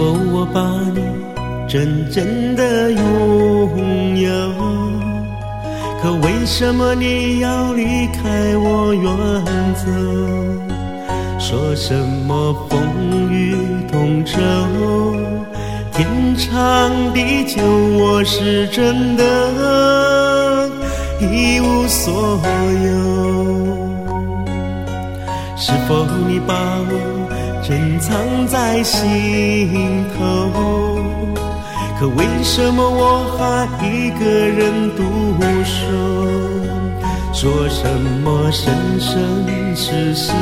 否我把你真正的拥有？可为什么你要离开我远走？说什么风雨同舟，天长地久，我是真的一无所有。是否你把我珍藏在心头？可为什么我还一个人独守？说什么生生世世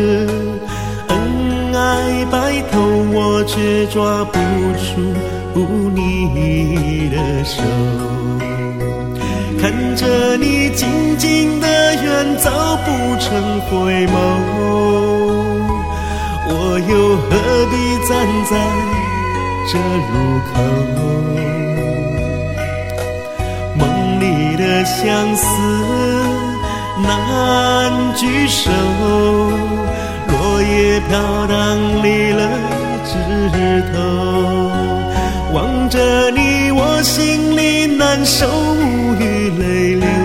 恩爱白头，我却抓不住你的手。看着你静静的远走，不曾回眸，我又何必站在这路口？梦里的相思难聚首，落叶飘荡离了枝头。望着你，我心里难受，无语泪流。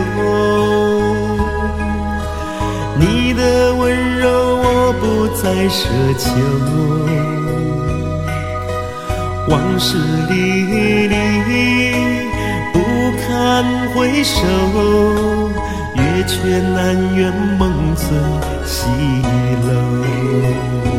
你的温柔我不再奢求，往事历历不堪回首，月却难圆梦醉西楼。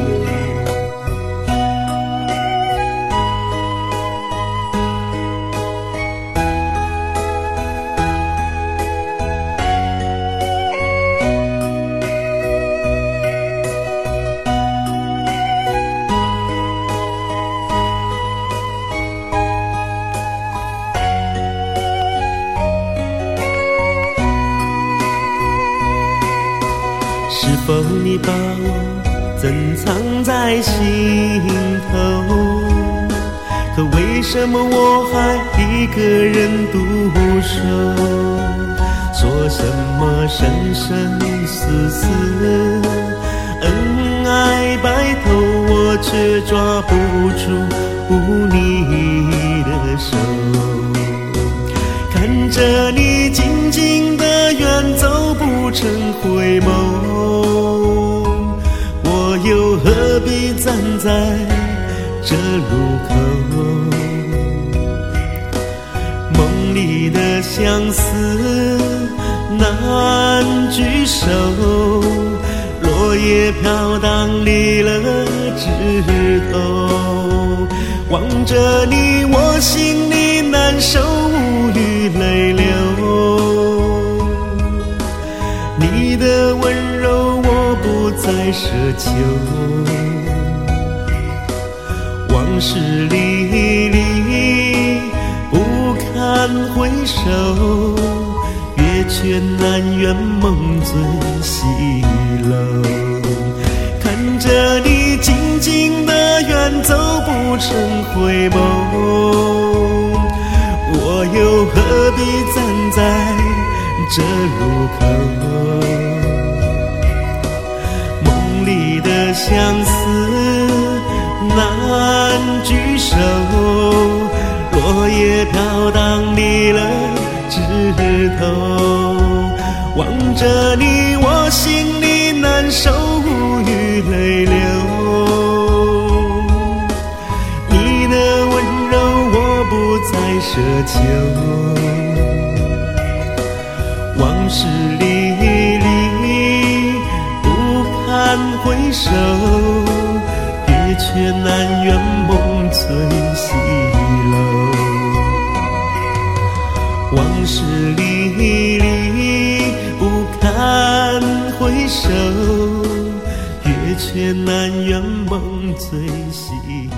是否你把我珍藏在心头？可为什么我还一个人独守？说什么生生世世恩爱白头，我却抓不住你的手。看着你静静的远走，不曾回眸，我又何必站在这路口？梦里的相思难聚首，落叶飘荡离了枝头。望着你，我心里难受，无语泪流。你的温柔我不再奢求，往事历历不堪回首，月却难圆梦醉西楼。看着你静静的远走，不曾回眸，我又何必站在这路口？梦里的相思难聚首，落叶飘荡离了枝头。望着你，我心里难受，无语泪流。你的温柔我不再奢求，往事历历不堪回首，月却难圆梦醉西楼。往事历历不堪回首，月却难圆梦醉西楼。